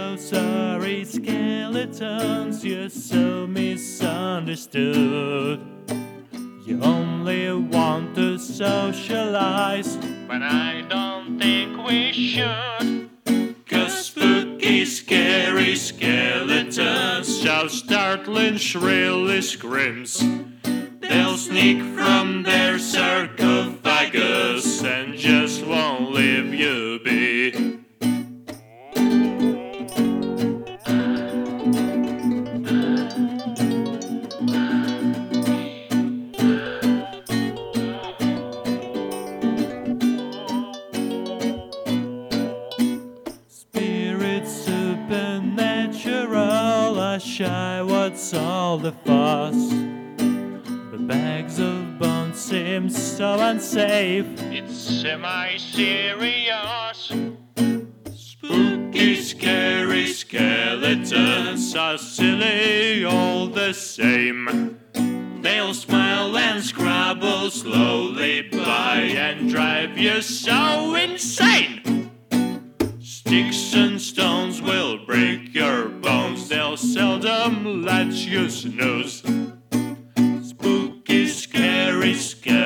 so sorry, skeletons, you're so misunderstood. You only want to socialize, but I don't think we should. 'Cause spooky, scary skeletons shout startling, shrilly screams. They'll sneak from their sarcophagus and just won't leave you be. Spirits supernatural are shy, what's all the fuss? The bags of bones seem so unsafe. It's semi-serious. Spooky, scary skeletons are silly all the same. They'll smile and scrabble slowly by and drive you so insane. Sticks and stones will break your bones. They'll seldom let you snooze. Scary